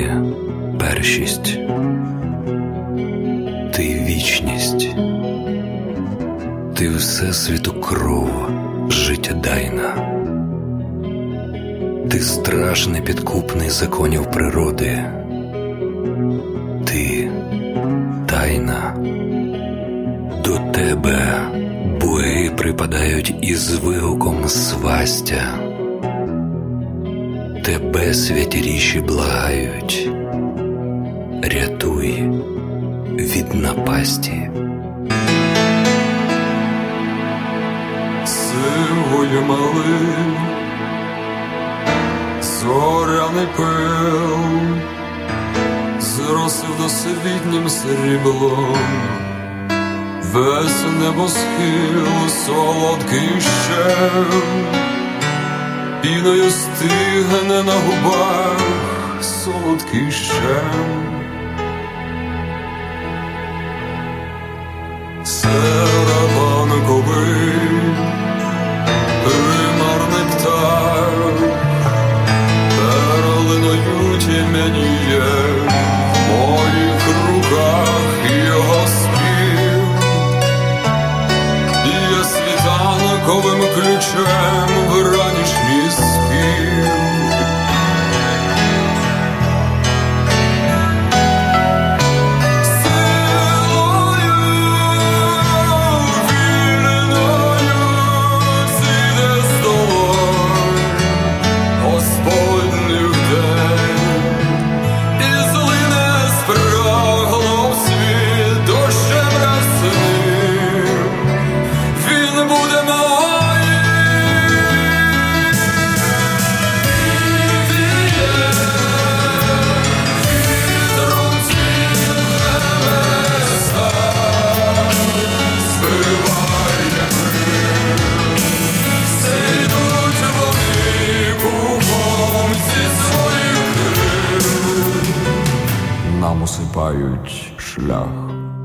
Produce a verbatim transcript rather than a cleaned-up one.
Ти першість, ти вічність, ти всесвіту кров життєдайна, ти страж непідкупний законів природи, ти тайна. До тебе боги припадають із вигуком свастя, тебе святіріші благають, рятуй від напасті. Сивою малин, зоряний пил зросив досвітнім сріблом, весь небосхил солодкий щем, піною стигне на губах солодкий щем. Серебанковий примарний птах перлиною тьмяніє в моїх руках його спів, є світанковим ключем в ранішній спів. Нам усипають шлях.